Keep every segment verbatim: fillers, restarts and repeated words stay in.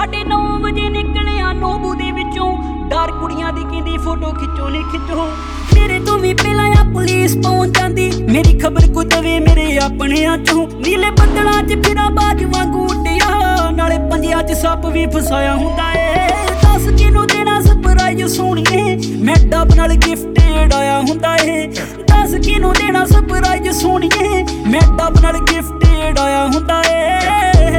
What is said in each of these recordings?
साढ़े नौ बजे निकलिया नोबू दे विचों डर कुड़ियां दी कहंदी फोटो खिच्चो नी खिच्चो मेरे तो भी पहला पुलिस पहुंच जाती मेरी खबर को दवे मेरे अपने चों नीले बदलां च फिरा बाज वांगू उड्डिया नाले पंजियां च सप भी फसाया हुंदा ए दस किनू देना सरप्राइज सोहणीए मैं डब नाल गिफ्टेड आया हुंदा ए दस किनू देना सरप्राइज सोहणीए मैं डब नाल गिफ्टेड आया हुंदा ए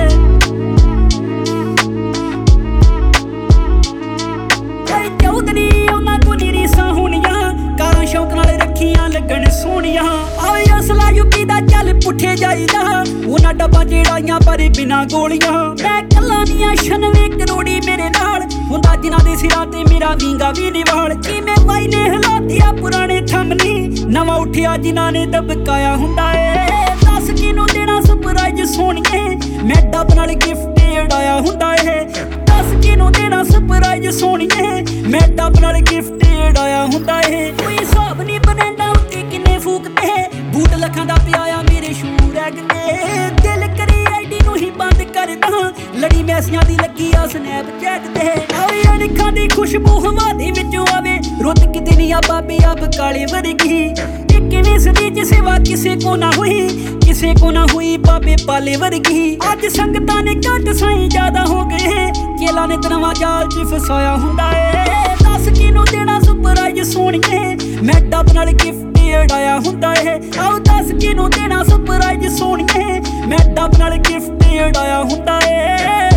चौधरी उन्हां को नी रीसां होणीआं कारां शौक नाल रखियां लगण सोहणीआं आवे असला यूपी दा चल पुठे जाईदा उन्हां डब्बां च लड़ाइयां पर बिना गोलियां मैं कल्ला नी छनवे करोड़ी मेरे नाल हुंदा जिन्हां दे सिरां ते मेरा विंगा वी नी वाल किवें बाई ने हलातिया पुराने थंमनी नवां उठिया जिन्हां ने दबकाया हुंदा ए दस किनू देना सरप्राइज सोहणीए मैं डब नाल गिफ्टेड आया हुंदा ए दस किनू देना सरप्राइज सोहणीए मैं डब नाल गिफ्टेड आया हुंदा ए कोई हिसाब नी बनदा उत्ते किन्ने फूकते बूट लखां दा पियाया मेरे शू रैगते दिल करी आईडी नू ही बंद करदा लड़ी मैसियां दी लगी आ स्नैपचैट ते आवे अणखां दी खुशबू हवा दे विचों आवे रुत किते नी आ बाबे आ बकाले वर्गी इक्कीवीं सदी च सेवा किसे को ना हुई किसे को ना हुई बाबे पाले वर्गी अज संगतां ने घट साईं ज्यादा हो गए चेला ने तनवा जाल च फसाया हुंदा ए दस किनू देना सरप्राइज सोहणीए मैं डब नाल गिफ्टेड आया हुंदा ए आओ दस किनू देना सरप्राइज सोहणीए मैं डब नाल गिफ्टेड आया हुंदा ए